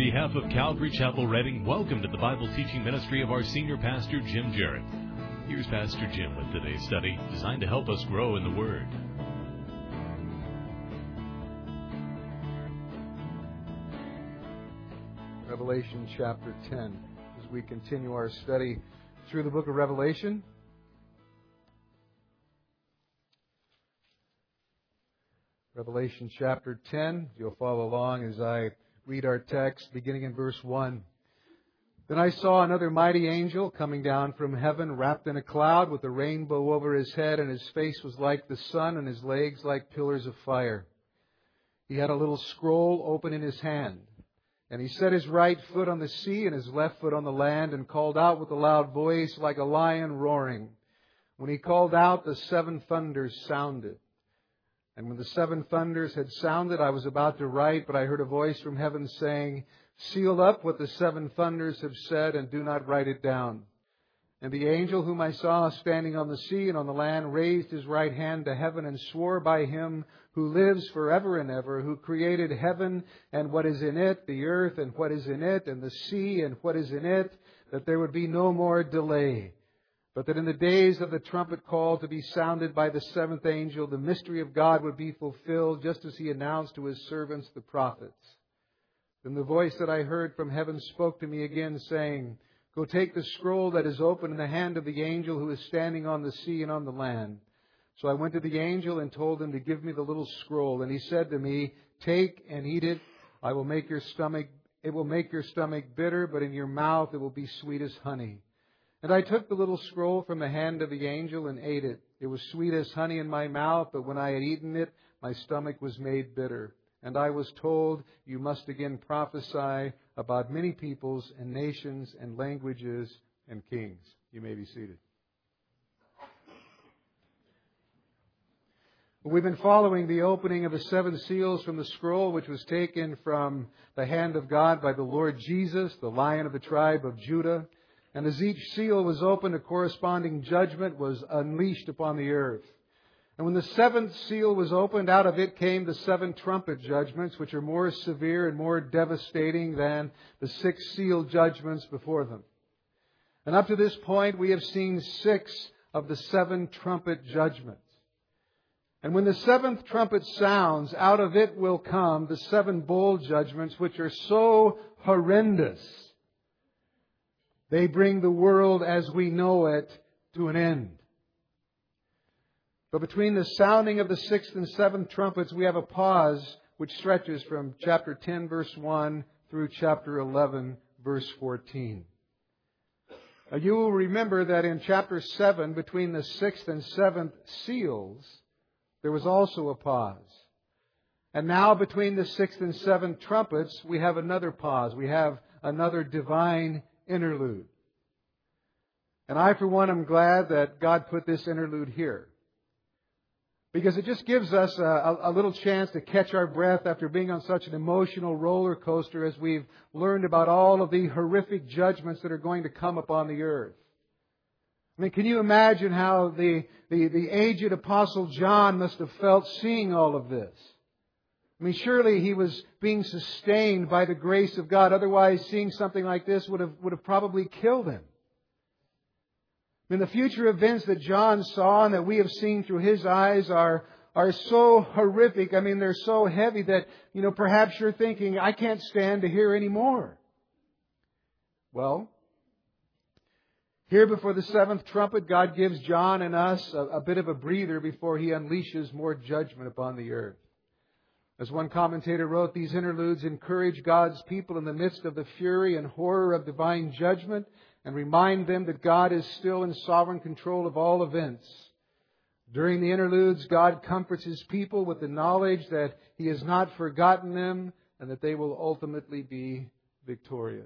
behalf of Calvary Chapel Reading, welcome to the Bible teaching ministry of our senior pastor, Jim Jarrett. Here's Pastor Jim with today's study, designed to help us grow in the Word. Revelation chapter 10, as we continue our study through the book of Revelation. Revelation chapter 10, you'll follow along as I read our text, beginning in verse 1. Then I saw another mighty angel coming down from heaven, wrapped in a cloud, with a rainbow over his head, and his face was like the sun, and his legs like pillars of fire. He had a little scroll open in his hand. And he set his right foot on the sea and his left foot on the land, and called out with a loud voice like a lion roaring. When he called out, the seven thunders sounded. And when the seven thunders had sounded, I was about to write, but I heard a voice from heaven saying, "Seal up what the seven thunders have said, and do not write it down." And the angel whom I saw standing on the sea and on the land raised his right hand to heaven and swore by him who lives forever and ever, who created heaven and what is in it, the earth and what is in it, and the sea and what is in it, that there would be no more delay. But that in the days of the trumpet call to be sounded by the seventh angel, the mystery of God would be fulfilled, just as He announced to His servants the prophets. Then the voice that I heard from heaven spoke to me again, saying, "Go take the scroll that is open in the hand of the angel who is standing on the sea and on the land." So I went to the angel and told him to give me the little scroll. And he said to me, "Take and eat it. It will make your stomach bitter, but in your mouth it will be sweet as honey." And I took the little scroll from the hand of the angel and ate it. It was sweet as honey in my mouth, but when I had eaten it, my stomach was made bitter. And I was told, "You must again prophesy about many peoples and nations and languages and kings." You may be seated. We've been following the opening of the seven seals from the scroll, which was taken from the hand of God by the Lord Jesus, the Lion of the tribe of Judah. And as each seal was opened, a corresponding judgment was unleashed upon the earth. And when the seventh seal was opened, out of it came the seven trumpet judgments, which are more severe and more devastating than the six seal judgments before them. And up to this point, we have seen 6 of the 7 trumpet judgments. And when the seventh trumpet sounds, out of it will come the 7 bowl judgments, which are so horrendous. They bring the world as we know it to an end. But between the sounding of the 6th and 7th trumpets, we have a pause which stretches from chapter 10, verse 1 through chapter 11, verse 14. You will remember that in chapter 7, between the 6th and 7th seals, there was also a pause. And now between the 6th and 7th trumpets, we have another pause. We have another divine interlude. And I, for one, am glad that God put this interlude here. Because it just gives us a little chance to catch our breath after being on such an emotional roller coaster as we've learned about all of the horrific judgments that are going to come upon the earth. I mean, can you imagine how the aged Apostle John must have felt seeing all of this? I mean, surely he was being sustained by the grace of God. Otherwise, seeing something like this would have probably killed him. I mean, the future events that John saw and that we have seen through his eyes are so horrific. I mean, they're so heavy that, perhaps you're thinking, I can't stand to hear any more. Well, here before the 7th trumpet, God gives John and us a bit of a breather before He unleashes more judgment upon the earth. As one commentator wrote, these interludes encourage God's people in the midst of the fury and horror of divine judgment and remind them that God is still in sovereign control of all events. During the interludes, God comforts His people with the knowledge that He has not forgotten them and that they will ultimately be victorious.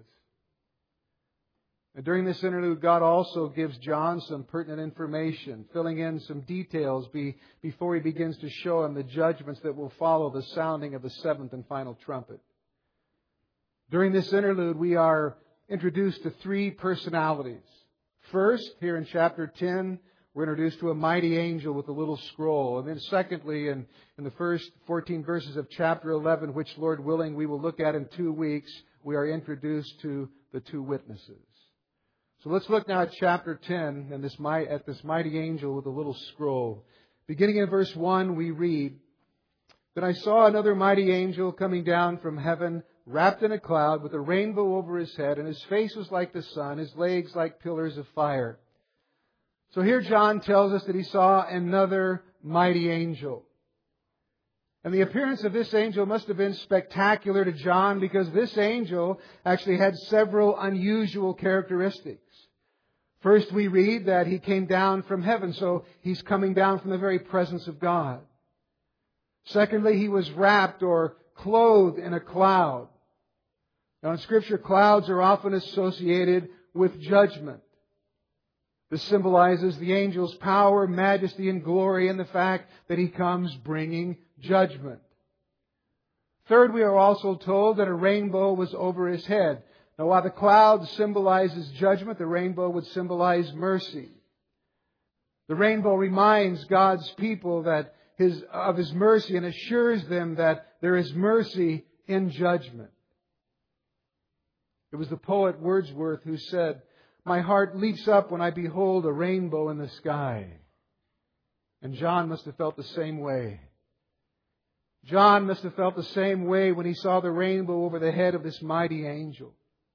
And during this interlude, God also gives John some pertinent information, filling in some details before He begins to show him the judgments that will follow the sounding of the 7th and final trumpet. During this interlude, we are introduced to 3 personalities. First, here in chapter 10, we're introduced to a mighty angel with a little scroll. And then secondly, in the first 14 verses of chapter 11, which, Lord willing, we will look at in 2 weeks, we are introduced to the 2 witnesses. So let's look now at chapter 10 and at this mighty angel with a little scroll. Beginning in verse 1, we read, "Then I saw another mighty angel coming down from heaven, wrapped in a cloud, with a rainbow over his head, and his face was like the sun, his legs like pillars of fire." So here John tells us that he saw another mighty angel. And the appearance of this angel must have been spectacular to John, because this angel actually had several unusual characteristics. First, we read that he came down from heaven, so he's coming down from the very presence of God. Secondly, he was wrapped or clothed in a cloud. Now in Scripture, clouds are often associated with judgment. This symbolizes the angel's power, majesty, and glory, and the fact that he comes bringing judgment. Third, we are also told that a rainbow was over his head. Now, while the cloud symbolizes judgment, the rainbow would symbolize mercy. The rainbow reminds God's people of His mercy and assures them that there is mercy in judgment. It was the poet Wordsworth who said, "My heart leaps up when I behold a rainbow in the sky." And John must have felt the same way. John must have felt the same way when he saw the rainbow over the head of this mighty angel.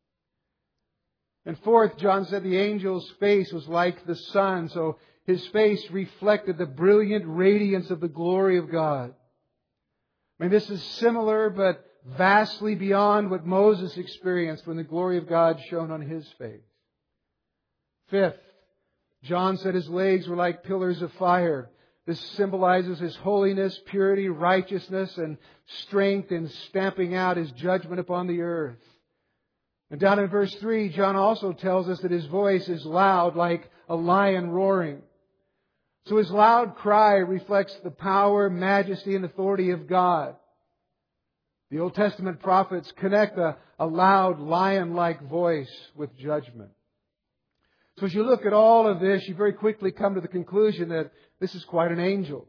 And fourth, John said the angel's face was like the sun, so his face reflected the brilliant radiance of the glory of God. I mean, this is similar but vastly beyond what Moses experienced when the glory of God shone on his face. Fifth, John said his legs were like pillars of fire. This symbolizes His holiness, purity, righteousness, and strength in stamping out His judgment upon the earth. And down in verse 3, John also tells us that His voice is loud like a lion roaring. So His loud cry reflects the power, majesty, and authority of God. The Old Testament prophets connect a loud lion-like voice with judgment. So as you look at all of this, you very quickly come to the conclusion that this is quite an angel.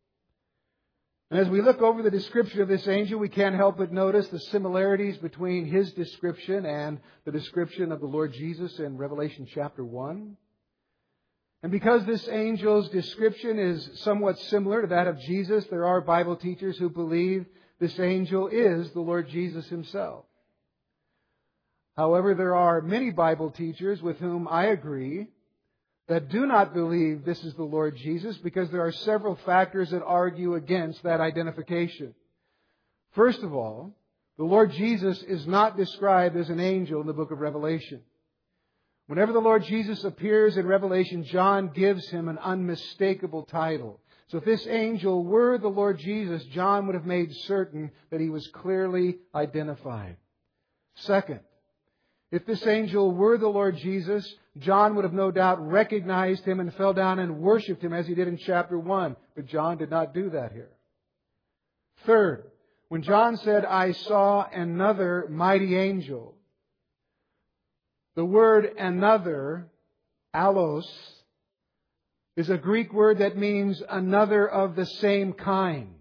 And as we look over the description of this angel, we can't help but notice the similarities between his description and the description of the Lord Jesus in Revelation chapter 1. And because this angel's description is somewhat similar to that of Jesus, there are Bible teachers who believe this angel is the Lord Jesus Himself. However, there are many Bible teachers with whom I agree that do not believe this is the Lord Jesus, because there are several factors that argue against that identification. First of all, the Lord Jesus is not described as an angel in the book of Revelation. Whenever the Lord Jesus appears in Revelation, John gives Him an unmistakable title. So if this angel were the Lord Jesus, John would have made certain that He was clearly identified. Second, if this angel were the Lord Jesus, John would have no doubt recognized Him and fell down and worshipped Him as he did in chapter 1. But John did not do that here. Third, when John said, "I saw another mighty angel," the word another, allos, is a Greek word that means another of the same kind.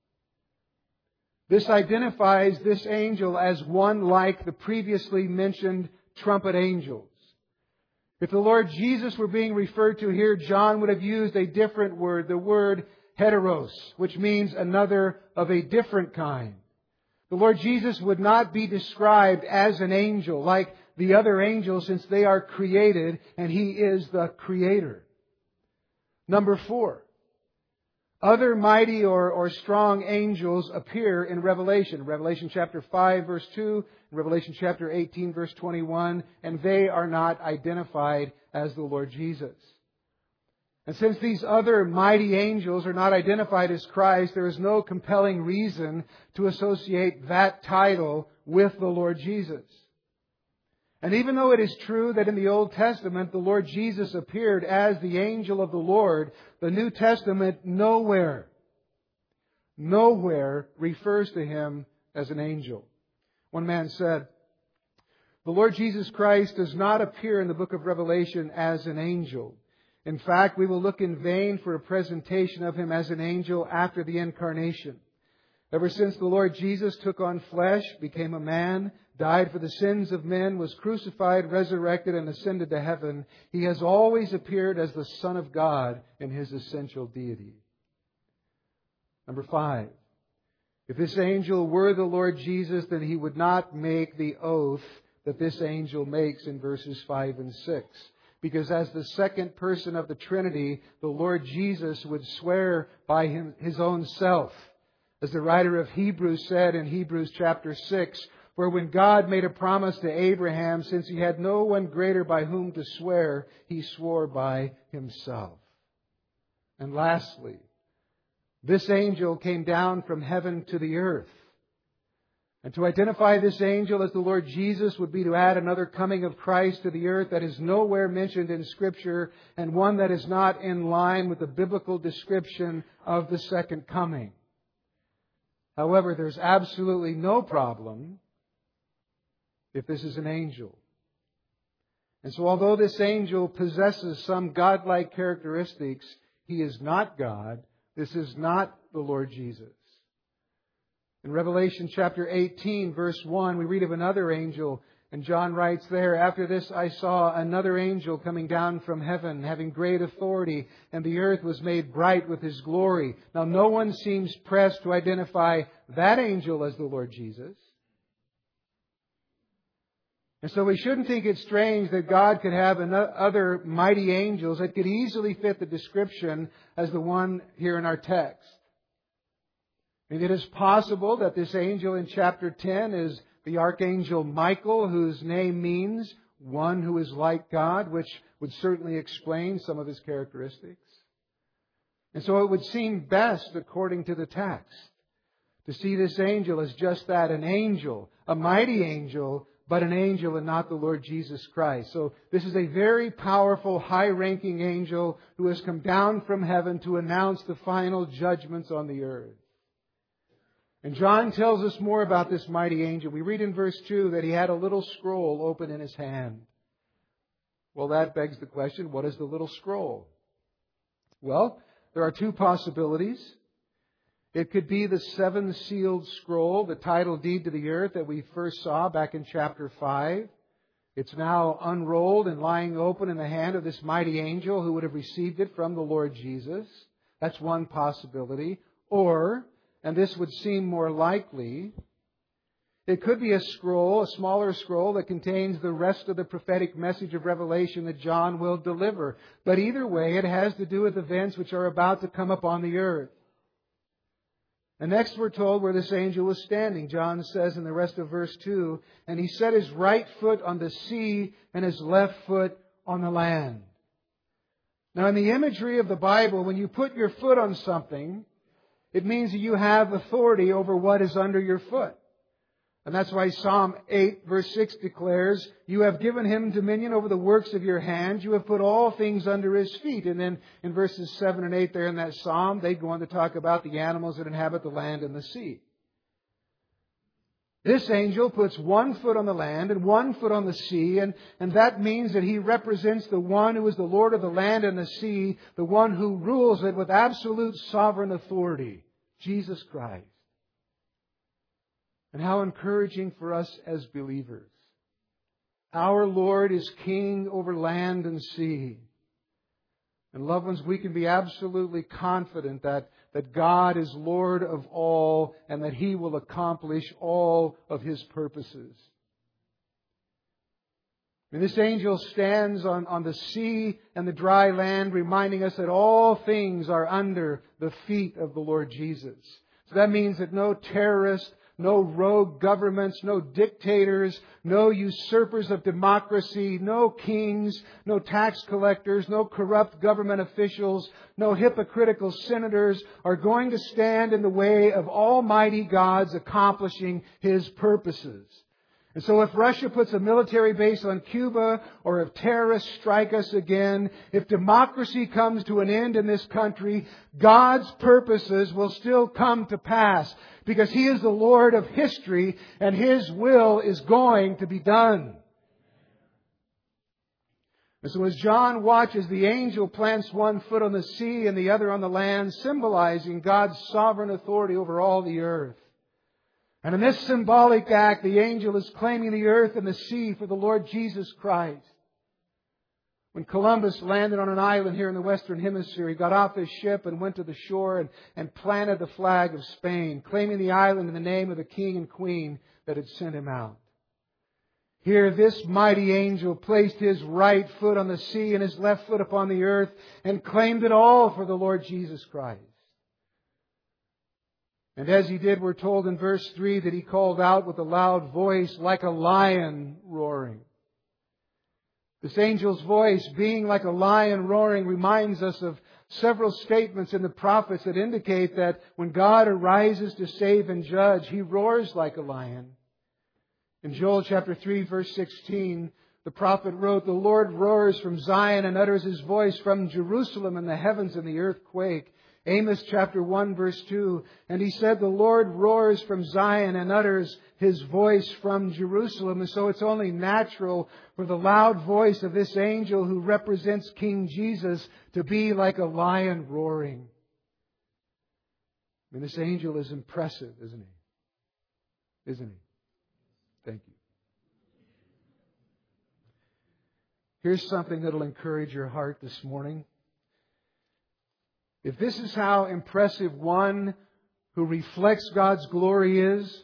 This identifies this angel as one like the previously mentioned trumpet angels. If the Lord Jesus were being referred to here, John would have used a different word, the word heteros, which means another of a different kind. The Lord Jesus would not be described as an angel like the other angels, since they are created and He is the Creator. Number 4. Other mighty or strong angels appear in Revelation. Revelation chapter 5 verse 2, and Revelation chapter 18 verse 21, and they are not identified as the Lord Jesus. And since these other mighty angels are not identified as Christ, there is no compelling reason to associate that title with the Lord Jesus. And even though it is true that in the Old Testament the Lord Jesus appeared as the angel of the Lord, the New Testament nowhere refers to Him as an angel. One man said, "The Lord Jesus Christ does not appear in the book of Revelation as an angel. In fact, we will look in vain for a presentation of Him as an angel after the incarnation. Ever since the Lord Jesus took on flesh, became a man, died for the sins of men, was crucified, resurrected, and ascended to heaven, He has always appeared as the Son of God in His essential deity. Number 5. If this angel were the Lord Jesus, then He would not make the oath that this angel makes in verses 5 and 6. Because as the second person of the Trinity, the Lord Jesus would swear by His own self. As the writer of Hebrews said in Hebrews chapter 6, where when God made a promise to Abraham, since he had no one greater by whom to swear, He swore by Himself. And lastly, this angel came down from heaven to the earth. And to identify this angel as the Lord Jesus would be to add another coming of Christ to the earth that is nowhere mentioned in Scripture and one that is not in line with the biblical description of the second coming. However, there's absolutely no problem if this is an angel. And so although this angel possesses some godlike characteristics, he is not God. This is not the Lord Jesus. In Revelation chapter 18, verse 1, we read of another angel. And John writes there, "After this I saw another angel coming down from heaven, having great authority, and the earth was made bright with his glory." Now, no one seems pressed to identify that angel as the Lord Jesus. And so we shouldn't think it strange that God could have other mighty angels that could easily fit the description as the one here in our text. And it is possible that this angel in chapter 10 is the archangel Michael, whose name means one who is like God, which would certainly explain some of his characteristics. And so it would seem best, according to the text, to see this angel as just that, an angel, a mighty angel, but an angel and not the Lord Jesus Christ. So this is a very powerful, high-ranking angel who has come down from heaven to announce the final judgments on the earth. And John tells us more about this mighty angel. We read in verse 2 that he had a little scroll open in his hand. Well, that begs the question, what is the little scroll? Well, there are two possibilities. It could be the seven-sealed scroll, the title deed to the earth that we first saw back in chapter 5. It's now unrolled and lying open in the hand of this mighty angel who would have received it from the Lord Jesus. That's one possibility. Or, and this would seem more likely, it could be a scroll, a smaller scroll that contains the rest of the prophetic message of Revelation that John will deliver. But either way, it has to do with events which are about to come upon the earth. And next we're told where this angel was standing. John says in the rest of verse 2, "And he set his right foot on the sea and his left foot on the land." Now in the imagery of the Bible, when you put your foot on something, it means that you have authority over what is under your foot. And that's why Psalm 8 verse 6 declares, "You have given him dominion over the works of your hands. You have put all things under his feet." And then in verses 7 and 8 there in that psalm, they go on to talk about the animals that inhabit the land and the sea. This angel puts one foot on the land and one foot on the sea, and that means that he represents the one who is the Lord of the land and the sea, the one who rules it with absolute sovereign authority, Jesus Christ. And how encouraging for us as believers. Our Lord is King over land and sea. And loved ones, we can be absolutely confident that God is Lord of all and that He will accomplish all of His purposes. And this angel stands on the sea and the dry land, reminding us that all things are under the feet of the Lord Jesus. So that means that no terrorist, no rogue governments, no dictators, no usurpers of democracy, no kings, no tax collectors, no corrupt government officials, no hypocritical senators are going to stand in the way of Almighty God's accomplishing His purposes. And so if Russia puts a military base on Cuba, or if terrorists strike us again, if democracy comes to an end in this country, God's purposes will still come to pass because He is the Lord of history and His will is going to be done. And so as John watches, the angel plants one foot on the sea and the other on the land, symbolizing God's sovereign authority over all the earth. And in this symbolic act, the angel is claiming the earth and the sea for the Lord Jesus Christ. When Columbus landed on an island here in the Western Hemisphere, he got off his ship and went to the shore and planted the flag of Spain, claiming the island in the name of the king and queen that had sent him out. Here, this mighty angel placed his right foot on the sea and his left foot upon the earth and claimed it all for the Lord Jesus Christ. And as he did, we're told in verse 3 that he called out with a loud voice like a lion roaring. This angel's voice, being like a lion roaring, reminds us of several statements in the prophets that indicate that when God arises to save and judge, He roars like a lion. In Joel chapter 3, verse 16, the prophet wrote, "The Lord roars from Zion and utters His voice from Jerusalem, and the heavens and the earth quake." Amos chapter 1, verse 2, "And he said, the Lord roars from Zion and utters His voice from Jerusalem." And so it's only natural for the loud voice of this angel who represents King Jesus to be like a lion roaring. And this angel is impressive, isn't he? Isn't he? Thank you. Here's something that'll encourage your heart this morning. If this is how impressive one who reflects God's glory is,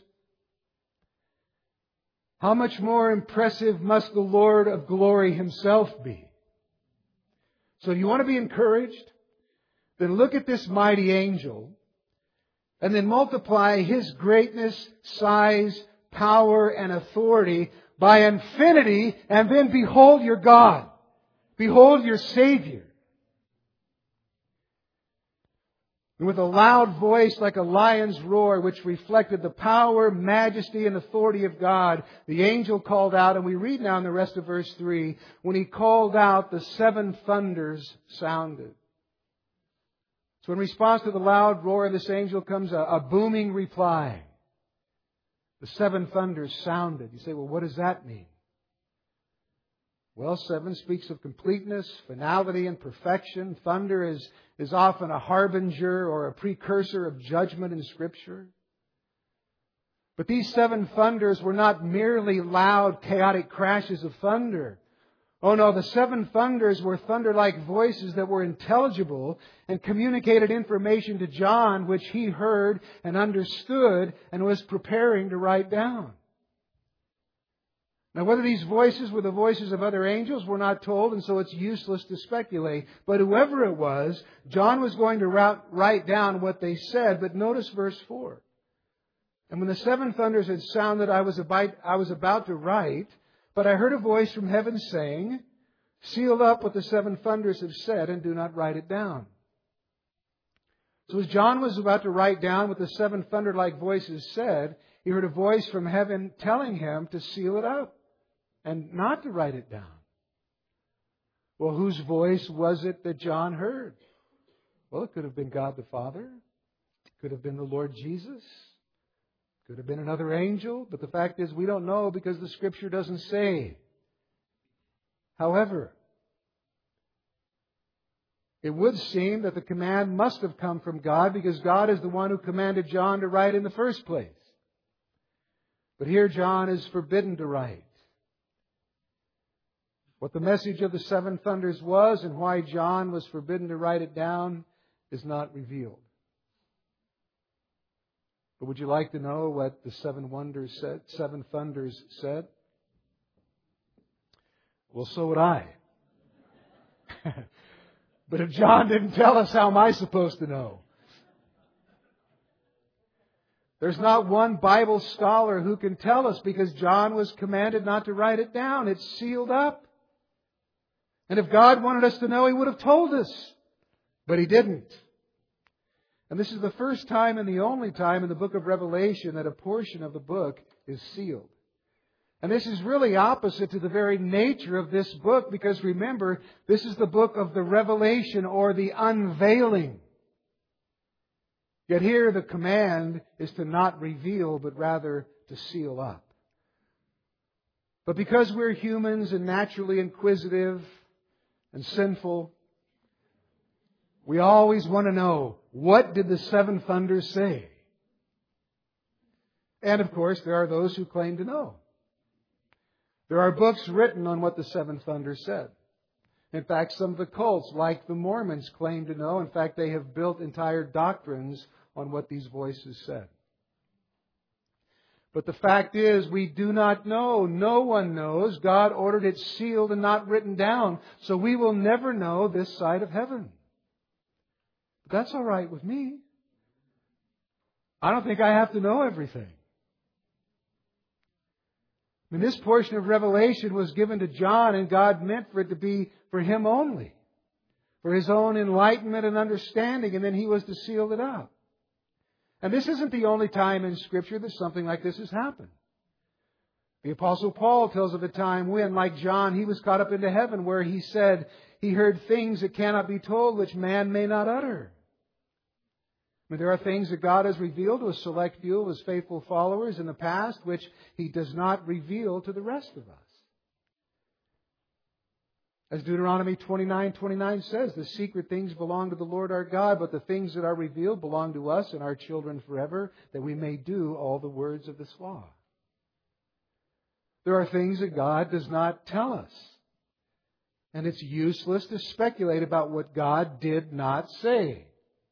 how much more impressive must the Lord of glory Himself be? So if you want to be encouraged, then look at this mighty angel and then multiply His greatness, size, power, and authority by infinity, and then behold your God. Behold your Savior. And with a loud voice like a lion's roar, which reflected the power, majesty, and authority of God, the angel called out, and we read now in the rest of verse 3, when he called out, the seven thunders sounded. So in response to the loud roar of this angel comes a booming reply. The seven thunders sounded. You say, well, what does that mean? Well, 7 speaks of completeness, finality, and perfection. Thunder is often a harbinger or a precursor of judgment in Scripture. But these 7 thunders were not merely loud, chaotic crashes of thunder. Oh no, the 7 thunders were thunder-like voices that were intelligible and communicated information to John which he heard and understood and was preparing to write down. Now, whether these voices were the voices of other angels, we're not told, and so it's useless to speculate. But whoever it was, John was going to write down what they said. But notice verse 4. "And when the 7 thunders had sounded, I was about to write, but I heard a voice from heaven saying, 'Seal up what the 7 thunders have said, and do not write it down.'" So as John was about to write down what the 7 thunder-like voices said, he heard a voice from heaven telling him to seal it up and not to write it down. Well, whose voice was it that John heard? Well, it could have been God the Father. It could have been the Lord Jesus. It could have been another angel. But the fact is, we don't know because the Scripture doesn't say. However, it would seem that the command must have come from God because God is the one who commanded John to write in the first place. But here John is forbidden to write. What the message of the 7 thunders was and why John was forbidden to write it down is not revealed. But would you like to know what the 7 thunders said? Well, so would I. But if John didn't tell us, how am I supposed to know? There's not one Bible scholar who can tell us because John was commanded not to write it down. It's sealed up. And if God wanted us to know, He would have told us. But He didn't. And this is the first time and the only time in the book of Revelation that a portion of the book is sealed. And this is really opposite to the very nature of this book because remember, this is the book of the revelation or the unveiling. Yet here the command is to not reveal, but rather to seal up. But because we're humans and naturally inquisitive, and sinful, we always want to know, what did the seven thunders say? And of course, there are those who claim to know. There are books written on what the seven thunders said. In fact, some of the cults, like the Mormons, claim to know. In fact, they have built entire doctrines on what these voices said. But the fact is, we do not know. No one knows. God ordered it sealed and not written down. So we will never know this side of heaven. But that's all right with me. I don't think I have to know everything. I mean, this portion of Revelation was given to John, and God meant for it to be for him only, for his own enlightenment and understanding, and then he was to seal it up. And this isn't the only time in Scripture that something like this has happened. The Apostle Paul tells of a time when, like John, he was caught up into heaven, where he said he heard things that cannot be told, which man may not utter. I mean, there are things that God has revealed to a select few of His faithful followers in the past, which He does not reveal to the rest of us. As Deuteronomy 29:29 says, the secret things belong to the Lord our God, but the things that are revealed belong to us and our children forever, that we may do all the words of this law. There are things that God does not tell us. And it's useless to speculate about what God did not say.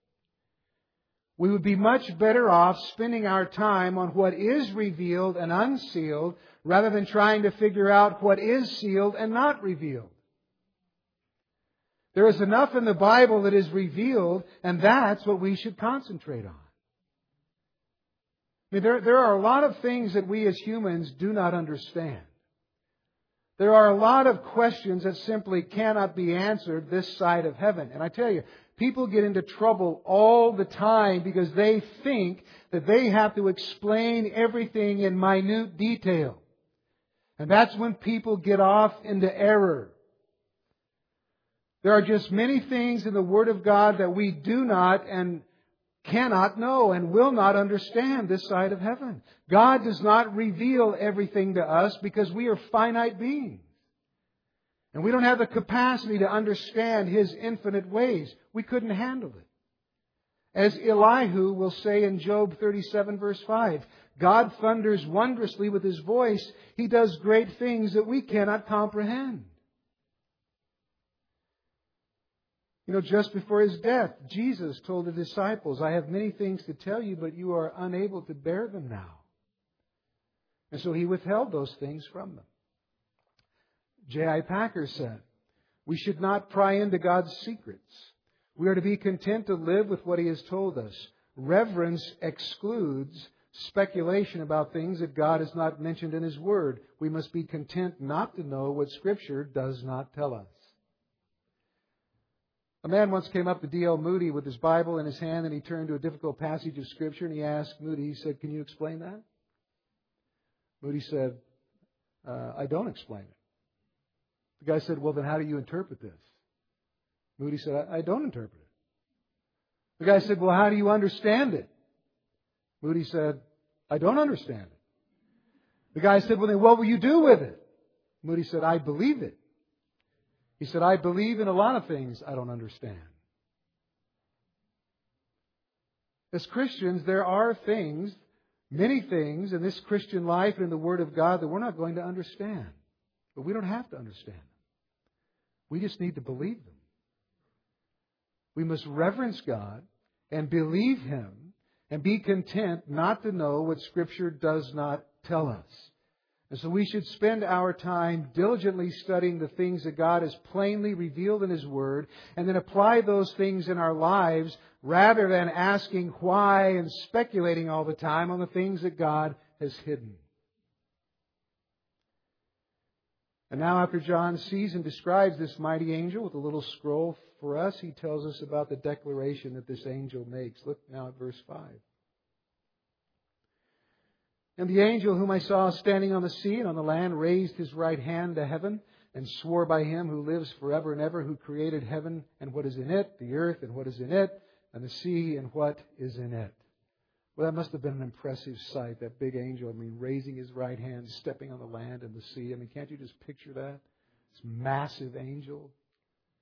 We would be much better off spending our time on what is revealed and unsealed rather than trying to figure out what is sealed and not revealed. There is enough in the Bible that is revealed, and that's what we should concentrate on. I mean, there are a lot of things that we as humans do not understand. There are a lot of questions that simply cannot be answered this side of heaven. And I tell you, people get into trouble all the time because they think that they have to explain everything in minute detail. And that's when people get off into error. There are just many things in the Word of God that we do not and cannot know and will not understand this side of heaven. God does not reveal everything to us because we are finite beings. And we don't have the capacity to understand His infinite ways. We couldn't handle it. As Elihu will say in Job 37 verse 5, God thunders wondrously with His voice. He does great things that we cannot comprehend. You know, just before His death, Jesus told the disciples, I have many things to tell you, but you are unable to bear them now. And so He withheld those things from them. J.I. Packer said, we should not pry into God's secrets. We are to be content to live with what He has told us. Reverence excludes speculation about things that God has not mentioned in His Word. We must be content not to know what Scripture does not tell us. A man once came up to D.L. Moody with his Bible in his hand, and he turned to a difficult passage of Scripture, and he asked Moody, he said, can you explain that? Moody said, I don't explain it. The guy said, well, then how do you interpret this? Moody said, I don't interpret it. The guy said, well, how do you understand it? Moody said, I don't understand it. The guy said, well, then what will you do with it? Moody said, I believe it. He said, I believe in a lot of things I don't understand. As Christians, there are things, many things in this Christian life and in the Word of God that we're not going to understand. But we don't have to understand them. We just need to believe them. We must reverence God and believe Him and be content not to know what Scripture does not tell us. And so we should spend our time diligently studying the things that God has plainly revealed in His Word and then apply those things in our lives rather than asking why and speculating all the time on the things that God has hidden. And now after John sees and describes this mighty angel with a little scroll for us, he tells us about the declaration that this angel makes. Look now at verse 5. And the angel whom I saw standing on the sea and on the land raised his right hand to heaven and swore by Him who lives forever and ever, who created heaven and what is in it, the earth and what is in it, and the sea and what is in it. Well, that must have been an impressive sight, that big angel, raising his right hand, stepping on the land and the sea. Can't you just picture that? This massive angel.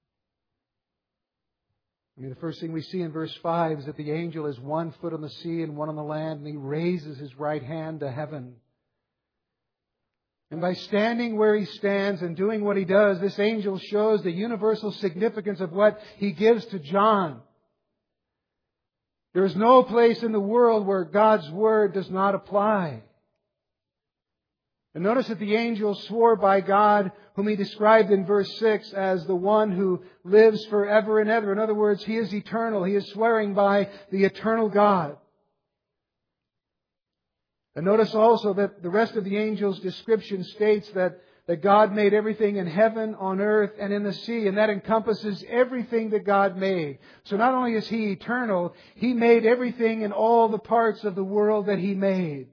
The first thing we see in verse 5 is that the angel has one foot on the sea and one on the land, and he raises his right hand to heaven. And by standing where he stands and doing what he does, this angel shows the universal significance of what he gives to John. There is no place in the world where God's Word does not apply. And notice that the angel swore by God, whom he described in verse 6 as the one who lives forever and ever. In other words, he is eternal. He is swearing by the eternal God. And notice also that the rest of the angel's description states that God made everything in heaven, on earth, and in the sea. And that encompasses everything that God made. So not only is He eternal, He made everything in all the parts of the world that He made.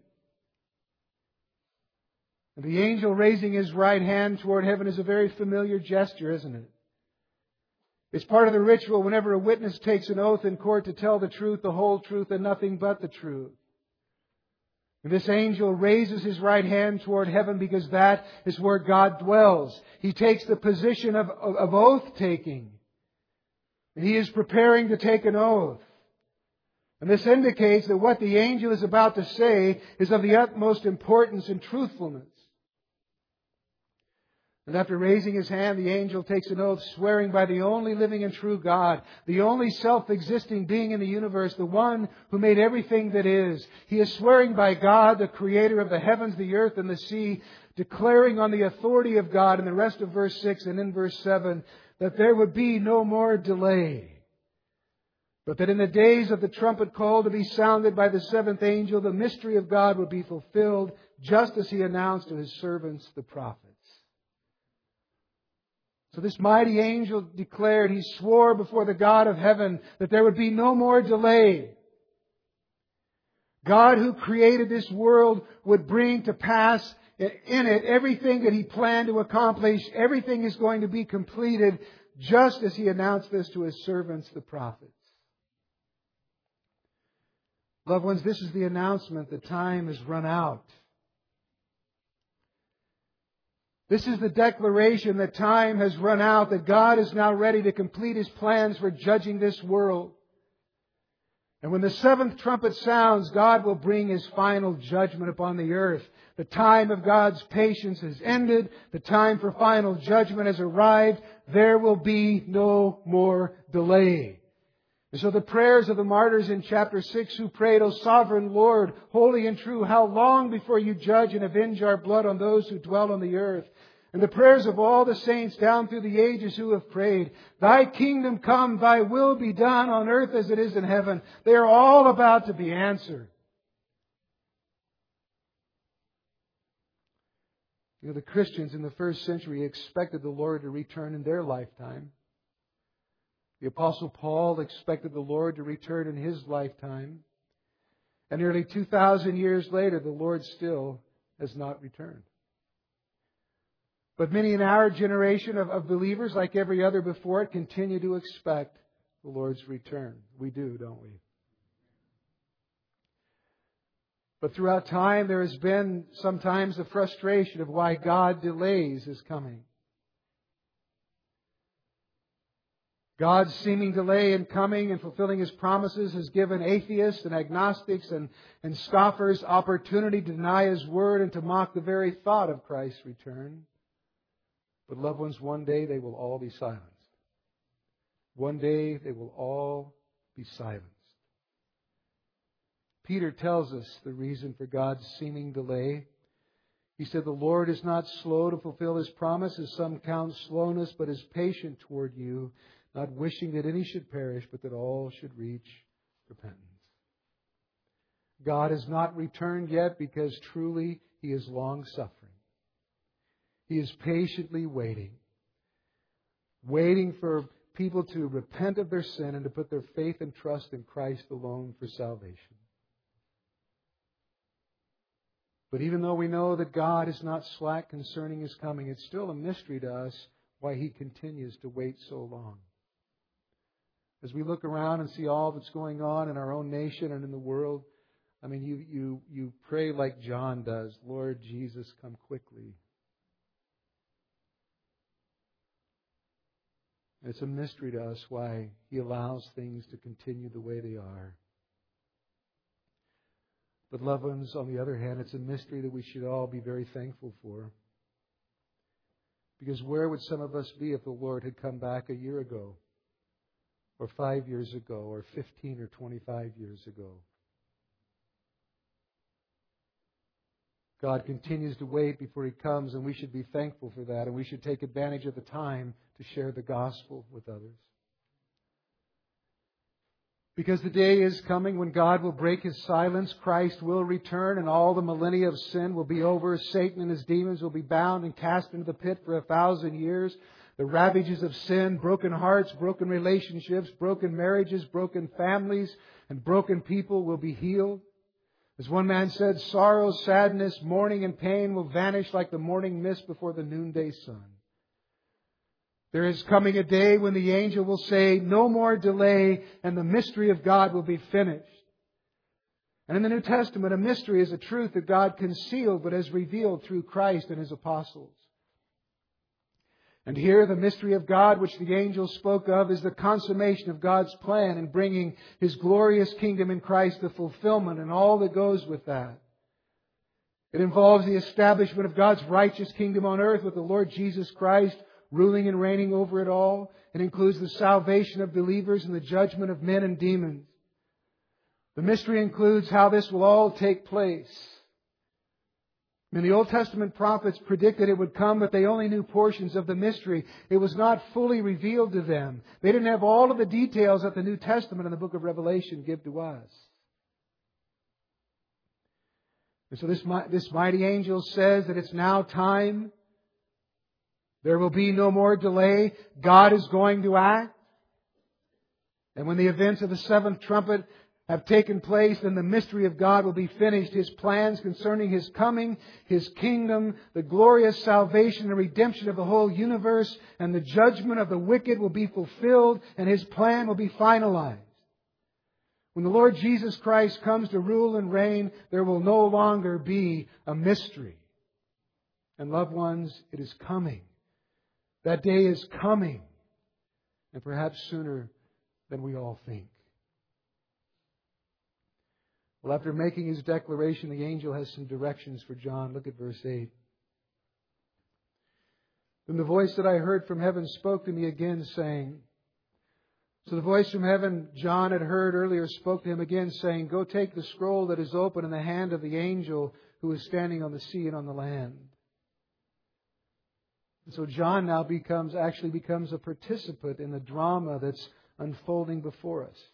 And the angel raising his right hand toward heaven is a very familiar gesture, isn't it? It's part of the ritual whenever a witness takes an oath in court to tell the truth, the whole truth, and nothing but the truth. And this angel raises his right hand toward heaven because that is where God dwells. He takes the position of oath-taking. And he is preparing to take an oath. And this indicates that what the angel is about to say is of the utmost importance and truthfulness. And after raising his hand, the angel takes an oath, swearing by the only living and true God, the only self-existing being in the universe, the one who made everything that is. He is swearing by God, the Creator of the heavens, the earth, and the sea, declaring on the authority of God in the rest of verse 6 and in verse 7 that there would be no more delay. But that in the days of the trumpet call to be sounded by the seventh angel, the mystery of God would be fulfilled, just as He announced to His servants, the prophets. So this mighty angel declared, he swore before the God of heaven that there would be no more delay. God who created this world would bring to pass in it everything that He planned to accomplish. Everything is going to be completed just as He announced this to His servants, the prophets. Loved ones, this is the announcement that time has run out. This is the declaration that time has run out, that God is now ready to complete His plans for judging this world. And when the seventh trumpet sounds, God will bring His final judgment upon the earth. The time of God's patience has ended. The time for final judgment has arrived. There will be no more delay. And so the prayers of the martyrs in chapter 6 who prayed, O sovereign Lord, holy and true, how long before You judge and avenge our blood on those who dwell on the earth? And the prayers of all the saints down through the ages who have prayed, Thy kingdom come, Thy will be done on earth as it is in heaven. They are all about to be answered. The Christians in the first century expected the Lord to return in their lifetime. The Apostle Paul expected the Lord to return in his lifetime. And nearly 2,000 years later, the Lord still has not returned. But many in our generation of believers, like every other before it, continue to expect the Lord's return. We do, don't we? But throughout time, there has been sometimes the frustration of why God delays His coming. God's seeming delay in coming and fulfilling His promises has given atheists and agnostics and scoffers opportunity to deny His Word and to mock the very thought of Christ's return. But loved ones, one day they will all be silenced. One day they will all be silenced. Peter tells us the reason for God's seeming delay. He said, The Lord is not slow to fulfill His promise, as some count slowness, but is patient toward you, not wishing that any should perish, but that all should reach repentance. God has not returned yet because truly He is long-suffering. He is patiently waiting for people to repent of their sin and to put their faith and trust in Christ alone for salvation. But even though we know that God is not slack concerning His coming, it's still a mystery to us why He continues to wait so long. As we look around and see all that's going on in our own nation and in the world, you pray like John does, Lord Jesus, come quickly. It's a mystery to us why He allows things to continue the way they are. But loved ones, on the other hand, it's a mystery that we should all be very thankful for. Because where would some of us be if the Lord had come back a year ago, or 5 years ago, or 15 or 25 years ago? God continues to wait before He comes, and we should be thankful for that, and we should take advantage of the time to share the gospel with others. Because the day is coming when God will break His silence, Christ will return, and all the millennia of sin will be over. Satan and his demons will be bound and cast into the pit for 1,000 years. The ravages of sin, broken hearts, broken relationships, broken marriages, broken families, and broken people will be healed. As one man said, sorrow, sadness, mourning, and pain will vanish like the morning mist before the noonday sun. There is coming a day when the angel will say, no more delay, and the mystery of God will be finished. And in the New Testament, a mystery is a truth that God concealed but has revealed through Christ and His apostles. And here the mystery of God which the angel spoke of is the consummation of God's plan in bringing His glorious kingdom in Christ to fulfillment and all that goes with that. It involves the establishment of God's righteous kingdom on earth with the Lord Jesus Christ ruling and reigning over it all. It includes the salvation of believers and the judgment of men and demons. The mystery includes how this will all take place. The Old Testament prophets predicted it would come, but they only knew portions of the mystery. It was not fully revealed to them. They didn't have all of the details that the New Testament and the book of Revelation give to us. And so this mighty angel says that it's now time. There will be no more delay. God is going to act. And when the events of the seventh trumpet have taken place, then the mystery of God will be finished. His plans concerning His coming, His kingdom, the glorious salvation and redemption of the whole universe, and the judgment of the wicked will be fulfilled, and His plan will be finalized. When the Lord Jesus Christ comes to rule and reign, there will no longer be a mystery. And loved ones, it is coming. That day is coming, and perhaps sooner than we all think. Well, after making his declaration, the angel has some directions for John. Look at verse 8. Then the voice that I heard from heaven spoke to me again, saying... So the voice from heaven John had heard earlier spoke to him again, saying, go take the scroll that is open in the hand of the angel who is standing on the sea and on the land. And so John now becomes a participant in the drama that's unfolding before us.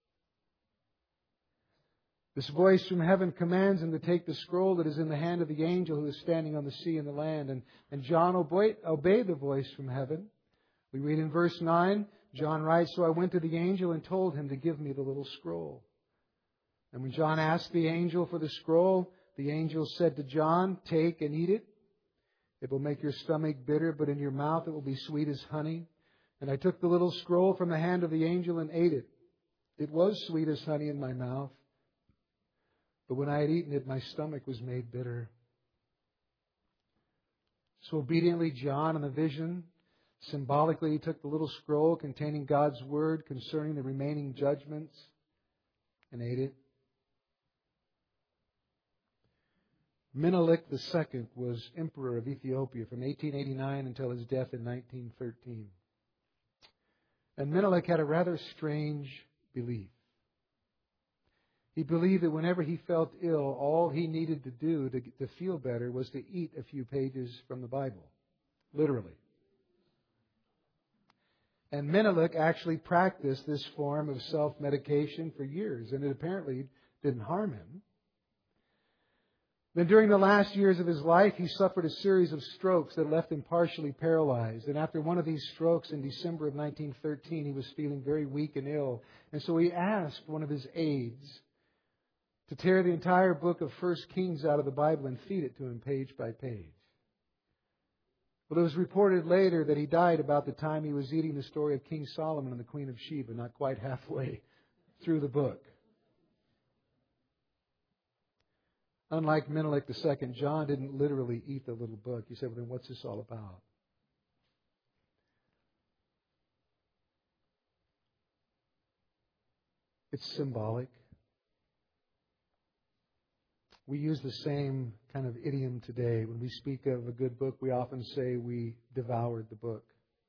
This voice from heaven commands him to take the scroll that is in the hand of the angel who is standing on the sea and the land. And John obeyed the voice from heaven. We read in verse 9, John writes, so I went to the angel and told him to give me the little scroll. And when John asked the angel for the scroll, the angel said to John, take and eat it. It will make your stomach bitter, but in your mouth it will be sweet as honey. And I took the little scroll from the hand of the angel and ate it. It was sweet as honey in my mouth. But when I had eaten it, my stomach was made bitter. So obediently, John, in the vision, symbolically, he took the little scroll containing God's word concerning the remaining judgments and ate it. Menelik II was emperor of Ethiopia from 1889 until his death in 1913. And Menelik had a rather strange belief. He believed that whenever he felt ill, all he needed to do to feel better was to eat a few pages from the Bible. Literally. And Menelik actually practiced this form of self-medication for years, and it apparently didn't harm him. Then during the last years of his life, he suffered a series of strokes that left him partially paralyzed. And after one of these strokes in December of 1913, he was feeling very weak and ill. And so he asked one of his aides to tear the entire book of 1 Kings out of the Bible and feed it to him page by page. But it was reported later that he died about the time he was eating the story of King Solomon and the Queen of Sheba, not quite halfway through the book. Unlike Menelik II, John didn't literally eat the little book. He said, well, then what's this all about? It's symbolic. We use the same kind of idiom today. When we speak of a good book, we often say we devoured the book.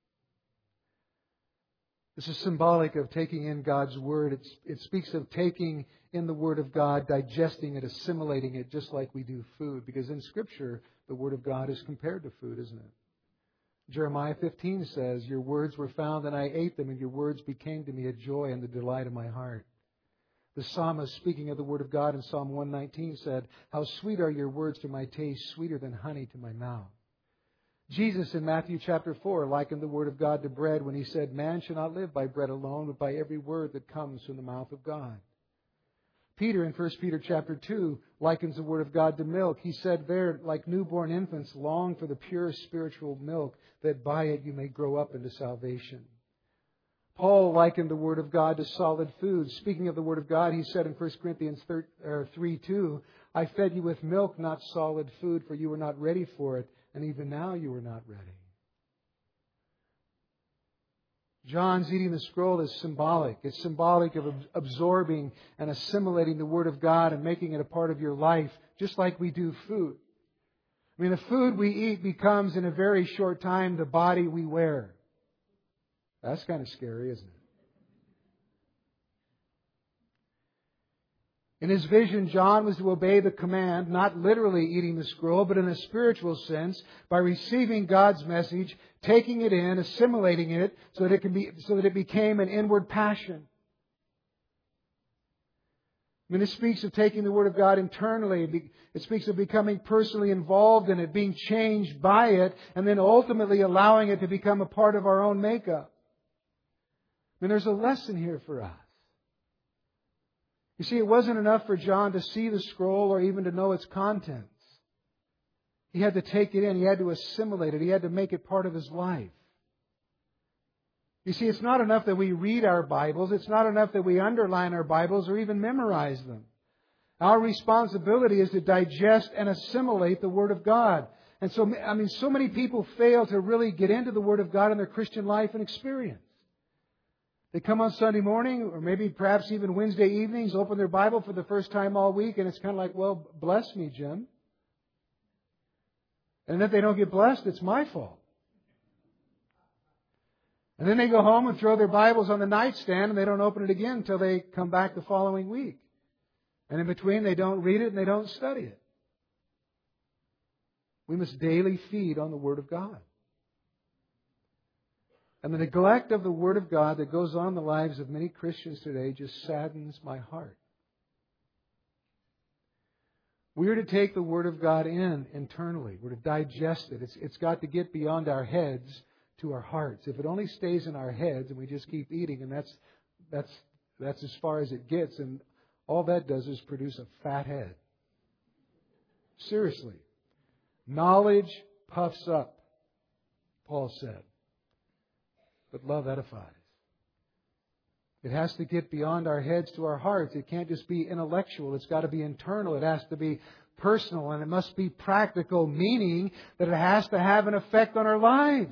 This is symbolic of taking in God's Word. It speaks of taking in the Word of God, digesting it, assimilating it, just like we do food. Because in Scripture, the Word of God is compared to food, isn't it? Jeremiah 15 says, "Your words were found and I ate them, and your words became to me a joy and the delight of my heart." The psalmist, speaking of the Word of God in Psalm 119, said, "How sweet are your words to my taste, sweeter than honey to my mouth." Jesus in Matthew chapter 4 likened the Word of God to bread when He said, "Man shall not live by bread alone, but by every word that comes from the mouth of God." Peter in 1 Peter chapter 2 likens the Word of God to milk. He said there, "Like newborn infants, long for the pure spiritual milk, that by it you may grow up into salvation." Paul likened the Word of God to solid food. Speaking of the Word of God, he said in 1 Corinthians 3:2, "I fed you with milk, not solid food, for you were not ready for it, and even now you are not ready." John's eating the scroll is symbolic. It's symbolic of absorbing and assimilating the Word of God and making it a part of your life, just like we do food. I mean, the food we eat becomes, in a very short time, the body we wear. That's kind of scary, isn't it? In his vision, John was to obey the command, not literally eating the scroll, but in a spiritual sense, by receiving God's message, taking it in, assimilating it, so that it became an inward passion. I mean, it speaks of taking the Word of God internally. It speaks of becoming personally involved in it, being changed by it, and then ultimately allowing it to become a part of our own makeup. I mean, there's a lesson here for us. You see, it wasn't enough for John to see the scroll or even to know its contents. He had to take it in. He had to assimilate it. He had to make it part of his life. You see, it's not enough that we read our Bibles. It's not enough that we underline our Bibles or even memorize them. Our responsibility is to digest and assimilate the Word of God. And so many people fail to really get into the Word of God in their Christian life and experience. They come on Sunday morning, or maybe perhaps even Wednesday evenings, open their Bible for the first time all week, and it's kind of like, "Well, bless me, Jim." And if they don't get blessed, it's my fault. And then they go home and throw their Bibles on the nightstand, and they don't open it again until they come back the following week. And in between, they don't read it and they don't study it. We must daily feed on the Word of God. And the neglect of the Word of God that goes on in the lives of many Christians today just saddens my heart. We are to take the Word of God in internally. We're to digest it. It's got to get beyond our heads to our hearts. If it only stays in our heads and we just keep eating, and that's as far as it gets, and all that does is produce a fat head. Seriously. Knowledge puffs up, Paul said. But love edifies. It has to get beyond our heads to our hearts. It can't just be intellectual. It's got to be internal. It has to be personal. And it must be practical, meaning that it has to have an effect on our lives.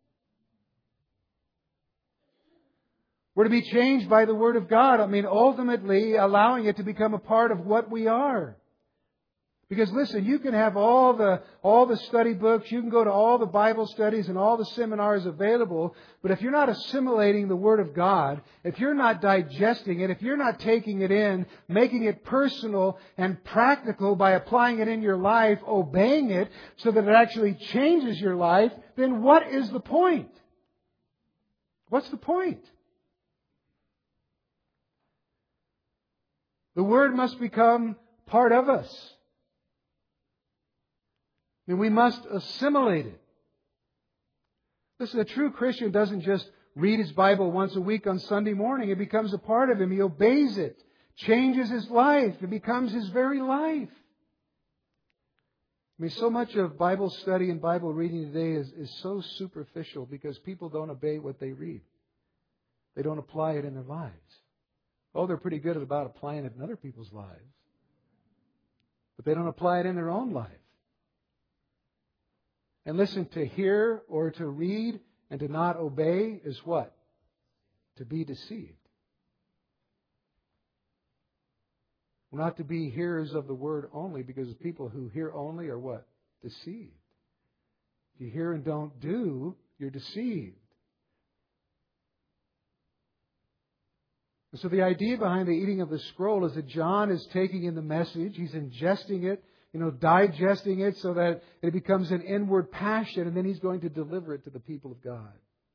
We're to be changed by the Word of God. Ultimately allowing it to become a part of what we are. Because listen, you can have all the study books, you can go to all the Bible studies and all the seminars available, but if you're not assimilating the Word of God, if you're not digesting it, if you're not taking it in, making it personal and practical by applying it in your life, obeying it so that it actually changes your life, then what is the point? What's the point? The Word must become part of us. We must assimilate it. Listen, a true Christian doesn't just read his Bible once a week on Sunday morning. It becomes a part of him. He obeys it. Changes his life. It becomes his very life. So much of Bible study and Bible reading today is so superficial because people don't obey what they read. They don't apply it in their lives. Oh, they're pretty good about applying it in other people's lives. But they don't apply it in their own life. And listen, to hear or to read and to not obey is what? To be deceived. We're not to be hearers of the word only, because people who hear only are what? Deceived. If you hear and don't do, you're deceived. And so the idea behind the eating of the scroll is that John is taking in the message, he's ingesting it, digesting it so that it becomes an inward passion, and then he's going to deliver it to the people of God.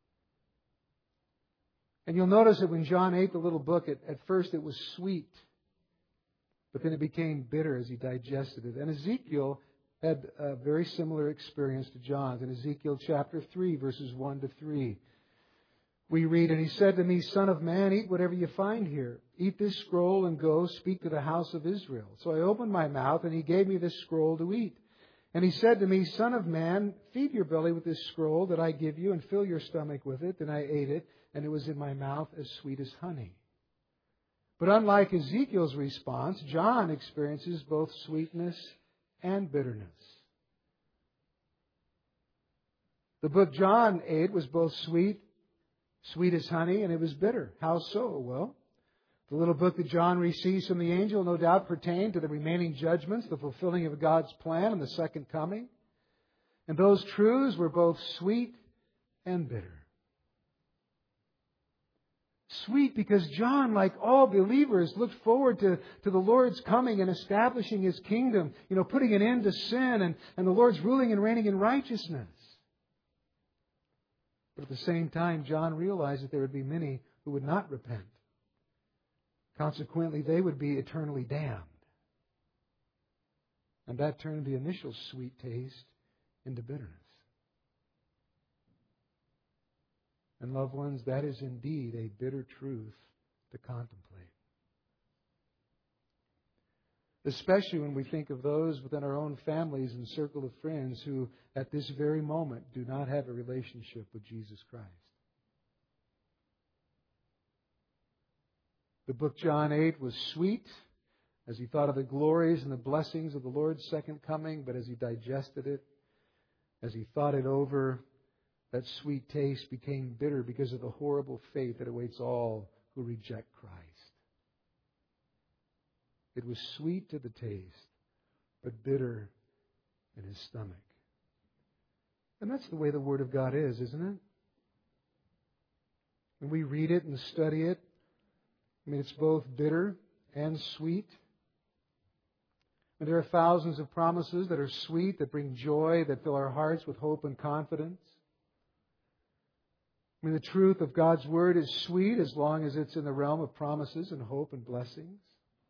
And you'll notice that when John ate the little book, at first it was sweet, but then it became bitter as he digested it. And Ezekiel had a very similar experience to John's. In Ezekiel chapter 3, verses 1 to 3, we read, "And he said to me, Son of man, eat whatever you find here. Eat this scroll and go speak to the house of Israel. So I opened my mouth, and he gave me this scroll to eat. And he said to me, Son of man, feed your belly with this scroll that I give you, and fill your stomach with it. Then I ate it, and it was in my mouth as sweet as honey." But unlike Ezekiel's response, John experiences both sweetness and bitterness. The book John ate was both sweet as honey, and it was bitter. How so? Well, the little book that John receives from the angel no doubt pertained to the remaining judgments, the fulfilling of God's plan and the second coming. And those truths were both sweet and bitter. Sweet because John, like all believers, looked forward to the Lord's coming and establishing His kingdom, putting an end to sin and the Lord's ruling and reigning in righteousness. But at the same time, John realized that there would be many who would not repent. Consequently, they would be eternally damned. And that turned the initial sweet taste into bitterness. And loved ones, that is indeed a bitter truth to contemplate. Especially when we think of those within our own families and circle of friends who, at this very moment, do not have a relationship with Jesus Christ. The book John 8 was sweet as he thought of the glories and the blessings of the Lord's second coming, but as he digested it, as he thought it over, that sweet taste became bitter because of the horrible fate that awaits all who reject Christ. It was sweet to the taste, but bitter in his stomach. And that's the way the Word of God is, isn't it? When we read it and study it, it's both bitter and sweet. And there are thousands of promises that are sweet, that bring joy, that fill our hearts with hope and confidence. The truth of God's Word is sweet as long as it's in the realm of promises and hope and blessings.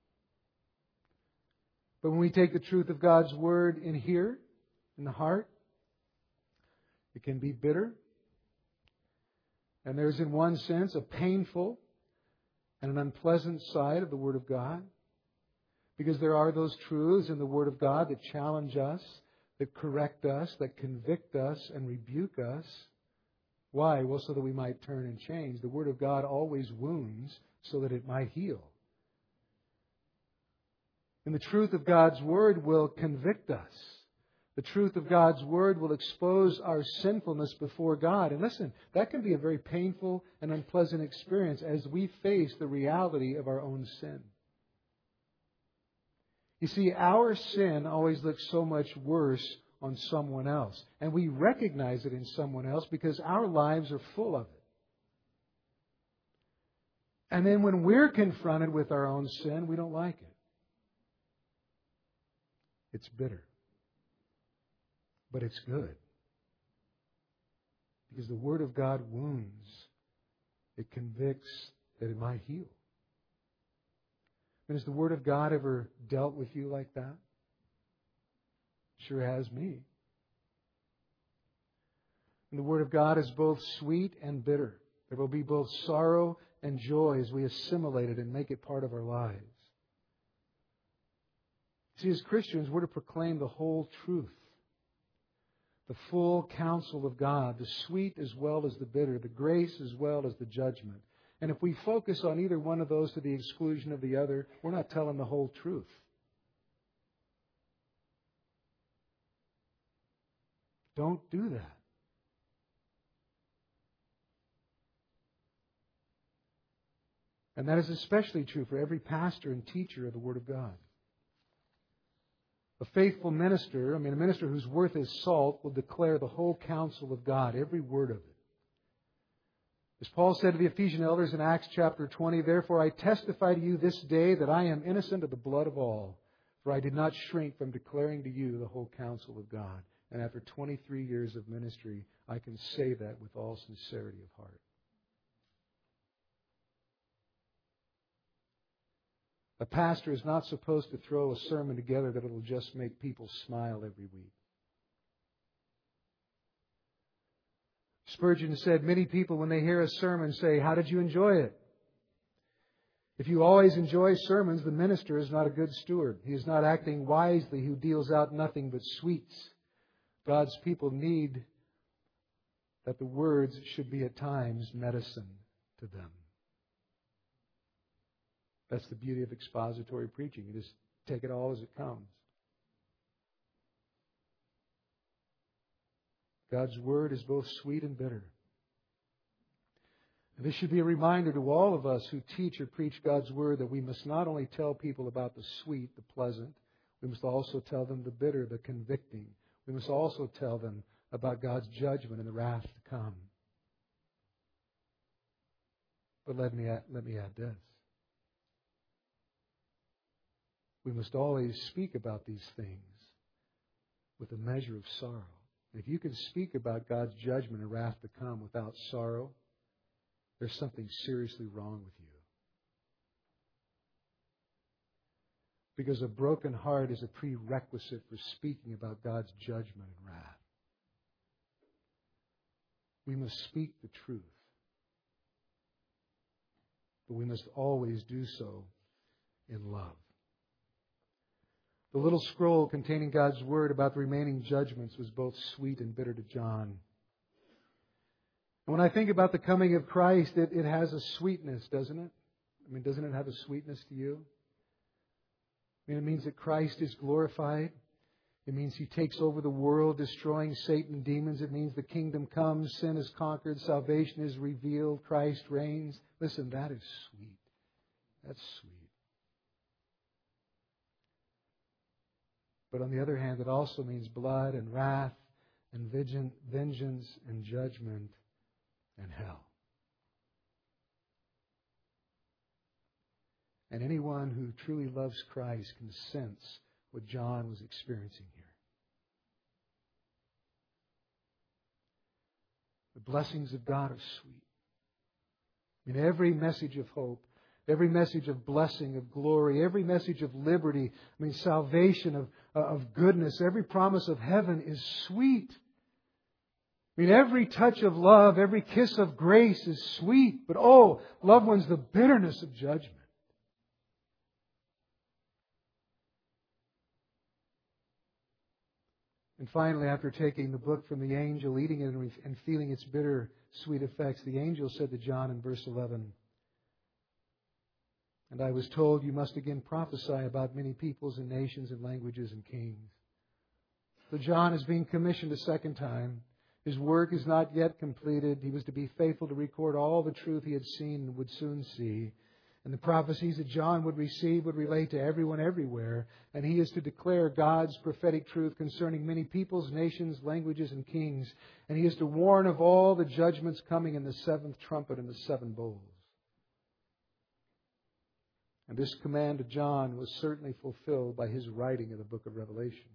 But when we take the truth of God's Word in here, in the heart, it can be bitter. And there's, in one sense, a painful and an unpleasant side of the Word of God. Because there are those truths in the Word of God that challenge us, that correct us, that convict us and rebuke us. Why? Well, so that we might turn and change. The Word of God always wounds so that it might heal. And the truth of God's Word will convict us. The truth of God's Word will expose our sinfulness before God. And listen, that can be a very painful and unpleasant experience as we face the reality of our own sin. You see, our sin always looks so much worse on someone else. And we recognize it in someone else because our lives are full of it. And then when we're confronted with our own sin, we don't like it. It's bitter. But it's good. Because the Word of God wounds. It convicts that it might heal. And has the Word of God ever dealt with you like that? Sure has me. And the Word of God is both sweet and bitter. There will be both sorrow and joy as we assimilate it and make it part of our lives. See, as Christians, we're to proclaim the whole truth. The full counsel of God, the sweet as well as the bitter, the grace as well as the judgment. And if we focus on either one of those to the exclusion of the other, we're not telling the whole truth. Don't do that. And that is especially true for every pastor and teacher of the Word of God. A faithful minister, a minister whose worth is salt, will declare the whole counsel of God, every word of it. As Paul said to the Ephesian elders in Acts chapter 20, "Therefore I testify to you this day that I am innocent of the blood of all, for I did not shrink from declaring to you the whole counsel of God." And after 23 years of ministry, I can say that with all sincerity of heart. A pastor is not supposed to throw a sermon together that it'll just make people smile every week. Spurgeon said, "Many people, when they hear a sermon, say, 'How did you enjoy it?' If you always enjoy sermons, the minister is not a good steward. He is not acting wisely who deals out nothing but sweets. God's people need that the words should be at times medicine to them." That's the beauty of expository preaching. You just take it all as it comes. God's Word is both sweet and bitter. And this should be a reminder to all of us who teach or preach God's Word that we must not only tell people about the sweet, the pleasant, we must also tell them the bitter, the convicting. We must also tell them about God's judgment and the wrath to come. But let me add this. We must always speak about these things with a measure of sorrow. If you can speak about God's judgment and wrath to come without sorrow, there's something seriously wrong with you. Because a broken heart is a prerequisite for speaking about God's judgment and wrath. We must speak the truth. But we must always do so in love. The little scroll containing God's Word about the remaining judgments was both sweet and bitter to John. And when I think about the coming of Christ, it has a sweetness, doesn't it? Doesn't it have a sweetness to you? It means that Christ is glorified. It means He takes over the world, destroying Satan and demons. It means the kingdom comes, sin is conquered, salvation is revealed, Christ reigns. Listen, that is sweet. That's sweet. But on the other hand, it also means blood and wrath and vengeance and judgment and hell. And anyone who truly loves Christ can sense what John was experiencing here. The blessings of God are sweet. Every message of hope, every message of blessing, of glory, every message of liberty, salvation, of goodness, every promise of heaven is sweet. Every touch of love, every kiss of grace is sweet. But oh, loved ones, the bitterness of judgment. And finally, after taking the book from the angel, eating it and feeling its bitter, sweet effects, the angel said to John in verse 11, "And I was told you must again prophesy about many peoples and nations and languages and kings." So John is being commissioned a second time. His work is not yet completed. He was to be faithful to record all the truth he had seen and would soon see. And the prophecies that John would receive would relate to everyone everywhere. And he is to declare God's prophetic truth concerning many peoples, nations, languages, and kings. And he is to warn of all the judgments coming in the seventh trumpet and the seven bowls. And this command to John was certainly fulfilled by his writing of the book of Revelation.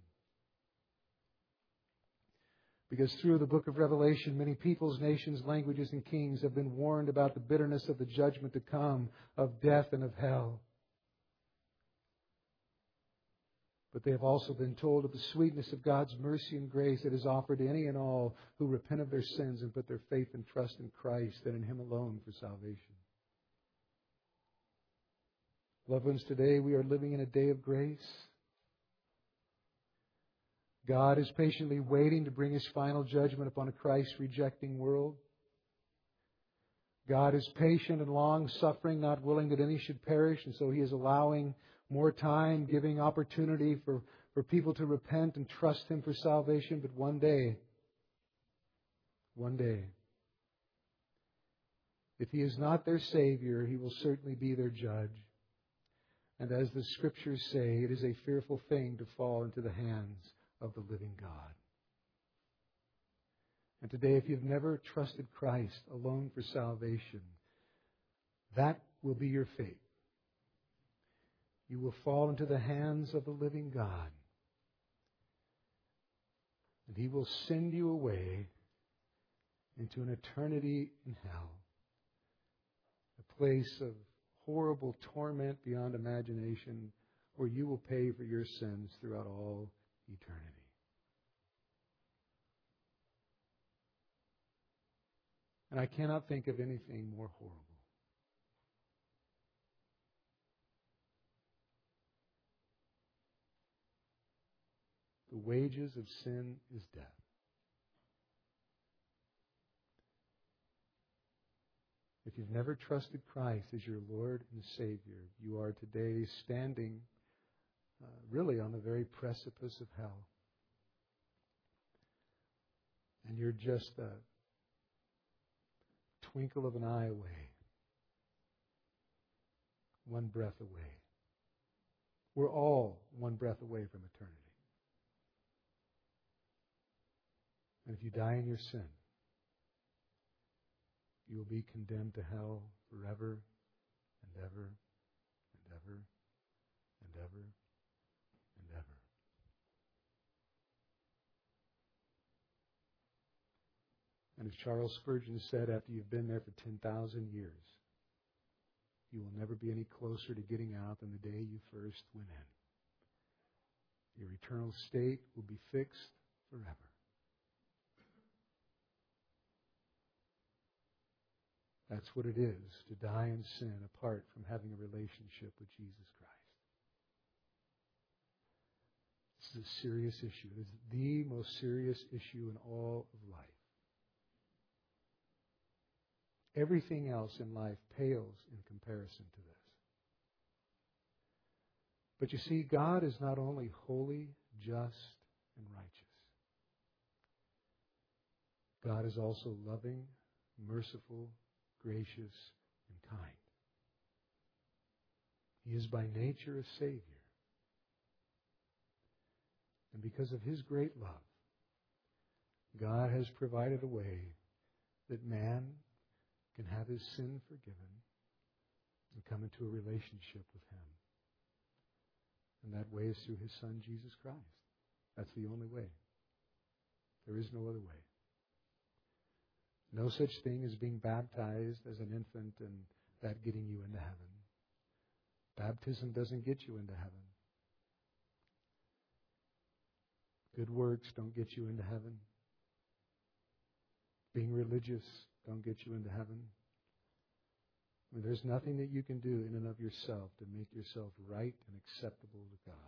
Because through the book of Revelation, many peoples, nations, languages, and kings have been warned about the bitterness of the judgment to come, of death and of hell. But they have also been told of the sweetness of God's mercy and grace that is offered to any and all who repent of their sins and put their faith and trust in Christ and in Him alone for salvation. Loved ones, today we are living in a day of grace. God is patiently waiting to bring His final judgment upon a Christ-rejecting world. God is patient and long-suffering, not willing that any should perish, and so He is allowing more time, giving opportunity for people to repent and trust Him for salvation. But one day, If He is not their Savior, He will certainly be their judge. And as the Scriptures say, it is a fearful thing to fall into the hands of the living God. And today, if you've never trusted Christ alone for salvation, that will be your fate. You will fall into the hands of the living God. And He will send you away into an eternity in hell, a place of horrible torment beyond imagination, where you will pay for your sins throughout all eternity. And I cannot think of anything more horrible. The wages of sin is death. If you've never trusted Christ as your Lord and Savior, you are today standing really on the very precipice of hell. And you're just a twinkle of an eye away. One breath away. We're all one breath away from eternity. And if you die in your sin, you will be condemned to hell forever and ever and ever and ever and ever. And as Charles Spurgeon said, after you've been there for 10,000 years, you will never be any closer to getting out than the day you first went in. Your eternal state will be fixed forever. That's what it is to die in sin apart from having a relationship with Jesus Christ. This is a serious issue. It is the most serious issue in all of life. Everything else in life pales in comparison to this. But you see, God is not only holy, just, and righteous. God is also loving, merciful, gracious, and kind. He is by nature a Savior. And because of His great love, God has provided a way that man can have his sin forgiven and come into a relationship with Him. And that way is through His Son, Jesus Christ. That's the only way. There is no other way. No such thing as being baptized as an infant and that getting you into heaven. Baptism doesn't get you into heaven. Good works don't get you into heaven. Being religious don't get you into heaven. I mean, there's nothing that you can do in and of yourself to make yourself right and acceptable to God.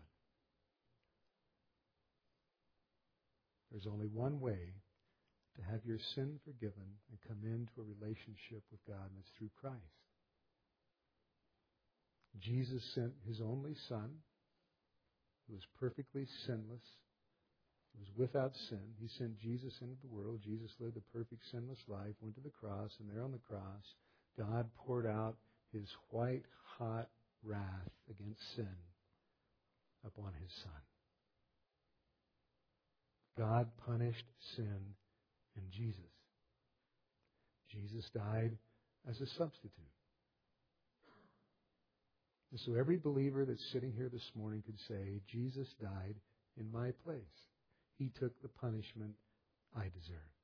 There's only one way to have your sin forgiven and come into a relationship with God, and it's through Christ. Jesus sent His only Son, who was perfectly sinless, who was without sin. He sent Jesus into the world. Jesus lived a perfect sinless life, went to the cross, and there on the cross, God poured out His white-hot wrath against sin upon His Son. God punished sin in Jesus. Jesus died as a substitute. And so every believer that's sitting here this morning could say, Jesus died in my place. He took the punishment I deserved.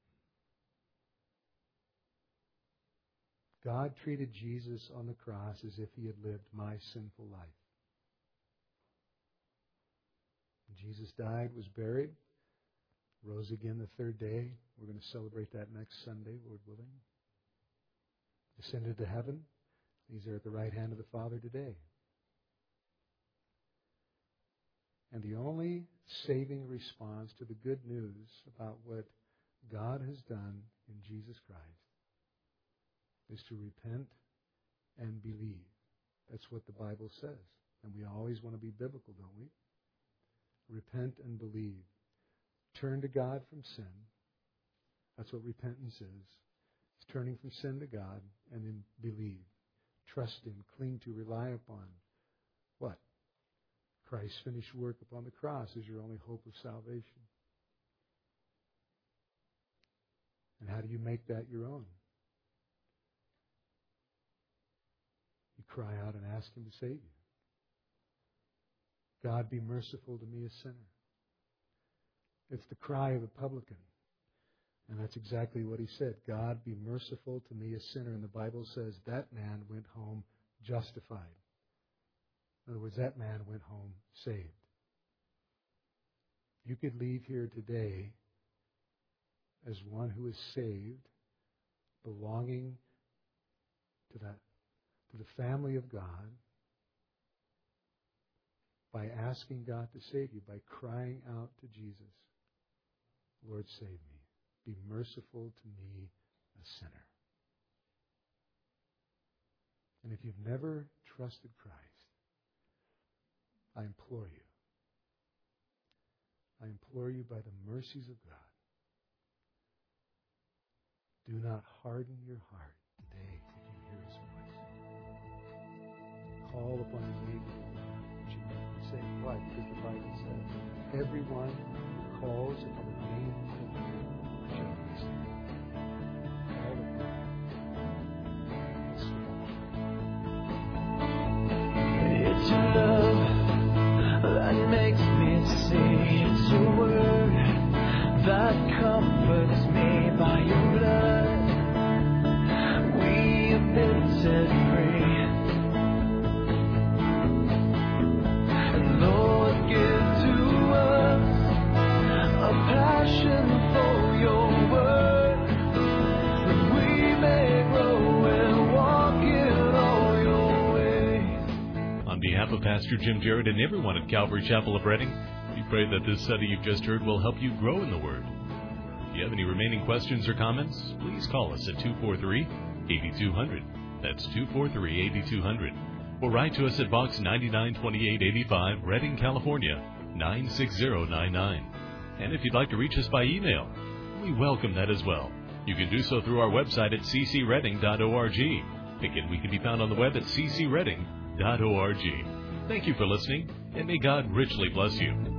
God treated Jesus on the cross as if He had lived my sinful life. Jesus died, was buried, rose again the third day. We're going to celebrate that next Sunday, Lord willing. Ascended to heaven. He's there at the right hand of the Father today. And the only saving response to the good news about what God has done in Jesus Christ is to repent and believe. That's what the Bible says. And we always want to be biblical, don't we? Repent and believe. Turn to God from sin. That's what repentance is. It's turning from sin to God, and then believe, trust in, cling to, rely upon what? Christ's finished work upon the cross is your only hope of salvation. And how do you make that your own? You cry out and ask Him to save you. God, be merciful to me, a sinner. It's the cry of a publican. And that's exactly what he said. God, be merciful to me, a sinner. And the Bible says that man went home justified. In other words, that man went home saved. You could leave here today as one who is saved, belonging to the family of God, by asking God to save you, by crying out to Jesus, Lord, save me. Be merciful to me, a sinner. And if you've never trusted Christ, I implore you by the mercies of God, do not harden your heart today if you hear His voice. Call upon the name of the Lord, which you might be saved. Why? Because the Bible says, everyone who calls upon the name of the Lord shall be saved. Call upon Him. It's your love that makes me see. It's your word that comforts me. By your blood we have been set free. And Lord, give to us a passion for your word, that we may grow and walk in all your ways. On behalf of Pastor Jim Jarrett and everyone at Calvary Chapel of Reading, we pray that this study you've just heard will help you grow in the Word. If you have any remaining questions or comments, please call us at 243-8200. That's 243-8200. Or write to us at Box 992885, Redding, California, 96099. And if you'd like to reach us by email, we welcome that as well. You can do so through our website at ccredding.org. Again, we can be found on the web at ccredding.org. Thank you for listening, and may God richly bless you.